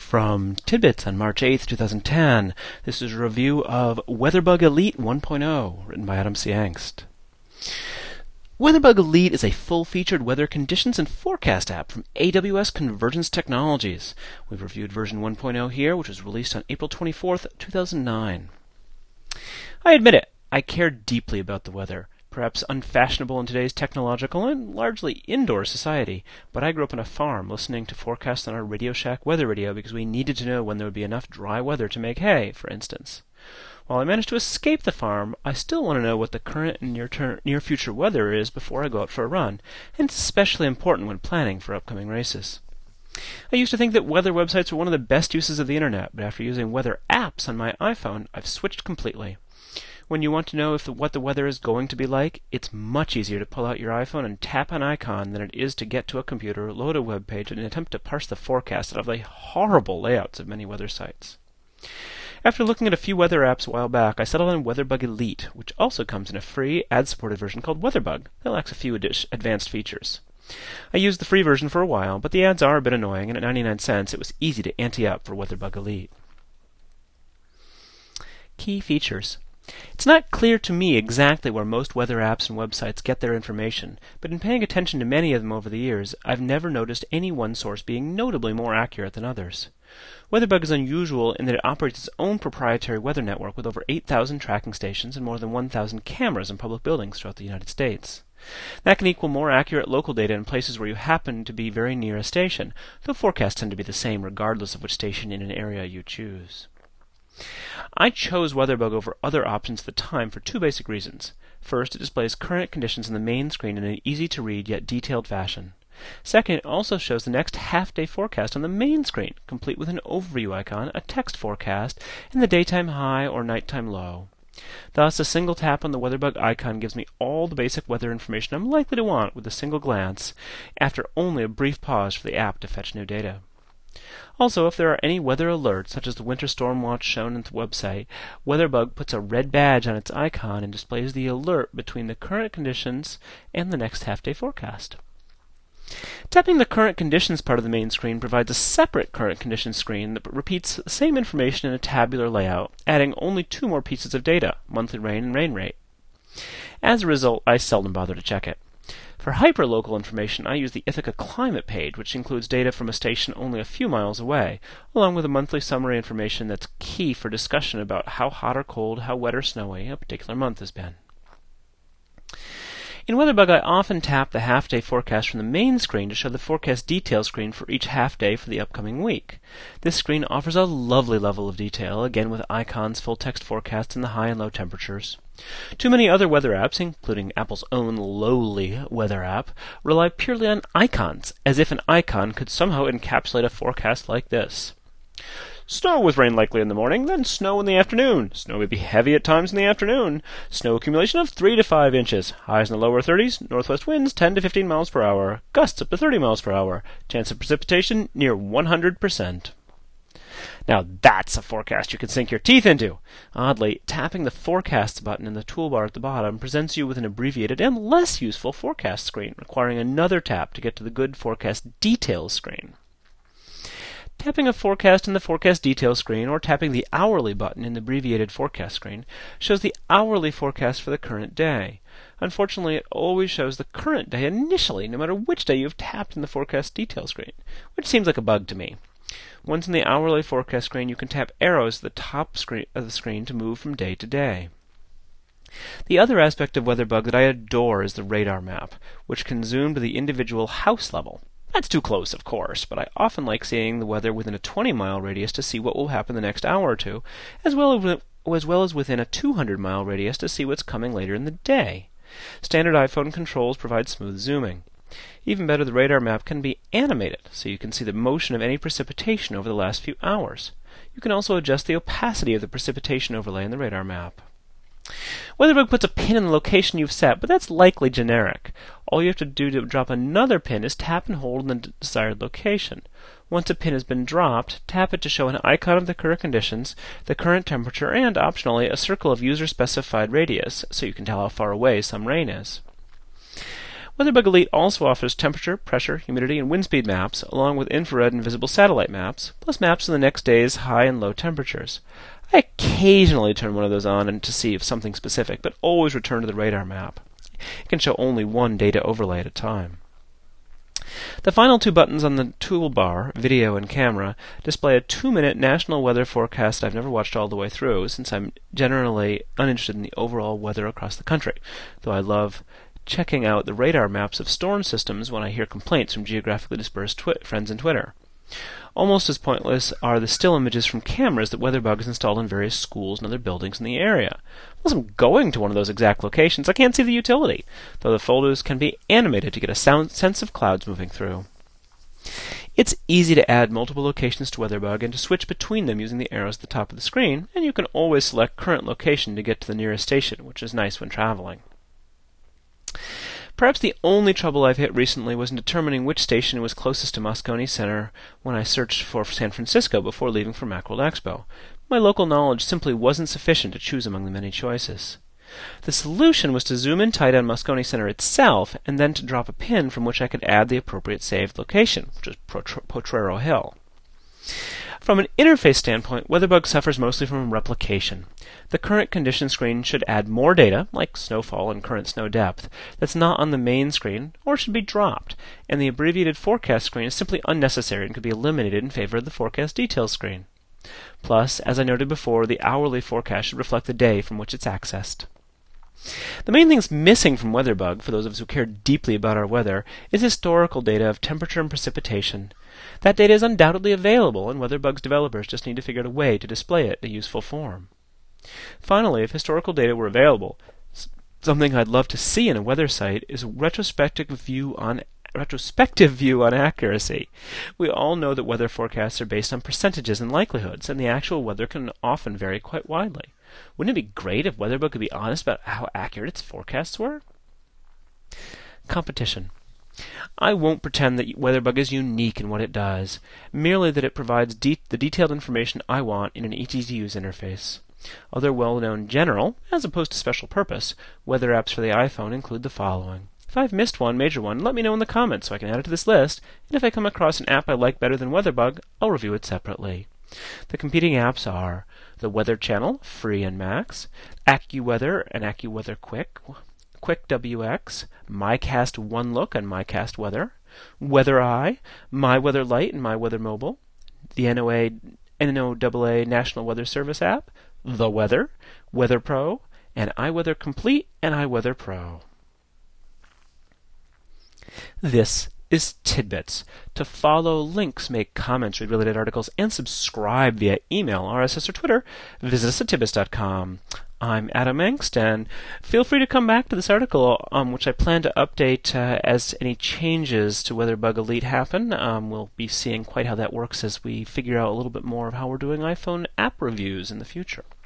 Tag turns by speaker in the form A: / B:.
A: from Tidbits on March 8th, 2010. This is a review of WeatherBug Elite 1.0, written by Adam C. Angst. WeatherBug Elite is a full-featured weather conditions and forecast app from AWS Convergence Technologies. We've reviewed version 1.0 here, which was released on April 24th, 2009. I admit it, I care deeply about the weather. Perhaps unfashionable in today's technological and largely indoor society, but I grew up on a farm listening to forecasts on our Radio Shack weather radio because we needed to know when there would be enough dry weather to make hay, for instance. While I managed to escape the farm, I still want to know what the current and near future weather is before I go out for a run, and it's especially important when planning for upcoming races. I used to think that weather websites were one of the best uses of the internet, but after using weather apps on my iPhone, I've switched completely. When you want to know what the weather is going to be like, it's much easier to pull out your iPhone and tap an icon than it is to get to a computer, load a web page, and attempt to parse the forecast out of the horrible layouts of many weather sites. After looking at a few weather apps a while back, I settled on WeatherBug Elite, which also comes in a free, ad-supported version called WeatherBug that lacks a few advanced features. I used the free version for a while, but the ads are a bit annoying, and at 99 cents it was easy to ante up for WeatherBug Elite. Key features. It's not clear to me exactly where most weather apps and websites get their information, but in paying attention to many of them over the years, I've never noticed any one source being notably more accurate than others. WeatherBug is unusual in that it operates its own proprietary weather network with over 8,000 tracking stations and more than 1,000 cameras in public buildings throughout the United States. That can equal more accurate local data in places where you happen to be very near a station, though forecasts tend to be the same regardless of which station in an area you choose. I chose WeatherBug over other options at the time for two basic reasons. First, it displays current conditions on the main screen in an easy-to-read yet detailed fashion. Second, it also shows the next half-day forecast on the main screen, complete with an overview icon, a text forecast, and the daytime high or nighttime low. Thus, a single tap on the WeatherBug icon gives me all the basic weather information I'm likely to want with a single glance, after only a brief pause for the app to fetch new data. Also, if there are any weather alerts, such as the winter storm watch shown on the website, WeatherBug puts a red badge on its icon and displays the alert between the current conditions and the next half-day forecast. Tapping the current conditions part of the main screen provides a separate current conditions screen that repeats the same information in a tabular layout, adding only two more pieces of data, monthly rain and rain rate. As a result, I seldom bother to check it. For hyperlocal information, I use the Ithaca Climate page, which includes data from a station only a few miles away, along with a monthly summary information that's key for discussion about how hot or cold, how wet or snowy a particular month has been. In WeatherBug, I often tap the half-day forecast from the main screen to show the forecast detail screen for each half-day for the upcoming week. This screen offers a lovely level of detail, again with icons, full-text forecasts, and the high and low temperatures. Too many other weather apps, including Apple's own lowly weather app, rely purely on icons, as if an icon could somehow encapsulate a forecast like this. Snow with rain likely in the morning, then snow in the afternoon. Snow may be heavy at times in the afternoon. Snow accumulation of 3 to 5 inches. Highs in the lower 30s. Northwest winds 10 to 15 miles per hour. Gusts up to 30 miles per hour. Chance of precipitation near 100%. Now that's a forecast you can sink your teeth into. Oddly, tapping the Forecasts button in the toolbar at the bottom presents you with an abbreviated and less useful forecast screen, requiring another tap to get to the good forecast details screen. Tapping a forecast in the forecast details screen, or tapping the hourly button in the abbreviated forecast screen, shows the hourly forecast for the current day. Unfortunately, it always shows the current day initially, no matter which day you've tapped in the forecast details screen, which seems like a bug to me. Once in the hourly forecast screen, you can tap arrows at the top of the screen to move from day to day. The other aspect of WeatherBug that I adore is the radar map, which can zoom to the individual house level. That's too close, of course, but I often like seeing the weather within a 20-mile radius to see what will happen the next hour or two, as well as within a 200-mile radius to see what's coming later in the day. Standard iPhone controls provide smooth zooming. Even better, the radar map can be animated, so you can see the motion of any precipitation over the last few hours. You can also adjust the opacity of the precipitation overlay in the radar map. WeatherBug puts a pin in the location you've set, but that's likely generic. All you have to do to drop another pin is tap and hold in the desired location. Once a pin has been dropped, tap it to show an icon of the current conditions, the current temperature, and, optionally, a circle of user-specified radius, so you can tell how far away some rain is. WeatherBug Elite also offers temperature, pressure, humidity, and wind speed maps, along with infrared and visible satellite maps, plus maps of the next day's high and low temperatures. I occasionally turn one of those on to see if something specific, but always return to the radar map. It can show only one data overlay at a time. The final two buttons on the toolbar, Video and Camera, display a 2-minute national weather forecast I've never watched all the way through, since I'm generally uninterested in the overall weather across the country, though I love checking out the radar maps of storm systems when I hear complaints from geographically dispersed friends on Twitter. Almost as pointless are the still images from cameras that WeatherBug has installed in various schools and other buildings in the area. Unless I'm going to one of those exact locations, I can't see the utility, though the photos can be animated to get a sense of clouds moving through. It's easy to add multiple locations to WeatherBug and to switch between them using the arrows at the top of the screen, and you can always select current location to get to the nearest station, which is nice when traveling. Perhaps the only trouble I've hit recently was in determining which station was closest to Moscone Center when I searched for San Francisco before leaving for Macworld Expo. My local knowledge simply wasn't sufficient to choose among the many choices. The solution was to zoom in tight on Moscone Center itself, and then to drop a pin from which I could add the appropriate saved location, which is Potrero Hill. From an interface standpoint, WeatherBug suffers mostly from replication. The current condition screen should add more data, like snowfall and current snow depth, that's not on the main screen, or should be dropped, and the abbreviated forecast screen is simply unnecessary and could be eliminated in favor of the forecast details screen. Plus, as I noted before, the hourly forecast should reflect the day from which it's accessed. The main things missing from WeatherBug, for those of us who care deeply about our weather, is historical data of temperature and precipitation. That data is undoubtedly available, and WeatherBug's developers just need to figure out a way to display it in a useful form. Finally, if historical data were available, something I'd love to see in a weather site is a retrospective view on accuracy. We all know that weather forecasts are based on percentages and likelihoods, and the actual weather can often vary quite widely. Wouldn't it be great if WeatherBug could be honest about how accurate its forecasts were? Competition. I won't pretend that WeatherBug is unique in what it does, merely that it provides the detailed information I want in an easy-to-use interface. Other well-known general, as opposed to special purpose, weather apps for the iPhone include the following. If I've missed one major one, let me know in the comments so I can add it to this list, and if I come across an app I like better than WeatherBug, I'll review it separately. The competing apps are the Weather Channel, free and max, AccuWeather and AccuWeather Quick, QuickWX, MyCast One Look and MyCast Weather, WeatherEye, MyWeather Lite and MyWeather Mobile, the NOAA National Weather Service app, The Weather, Weather Pro, and iWeather Complete and iWeather Pro. This is Tidbits. To follow links, make comments, read related articles, and subscribe via email, RSS, or Twitter, visit us at tidbits.com. I'm Adam Engst, and feel free to come back to this article, which I plan to update as any changes to WeatherBug Elite happen. We'll be seeing quite how that works as we figure out a little bit more of how we're doing iPhone app reviews in the future.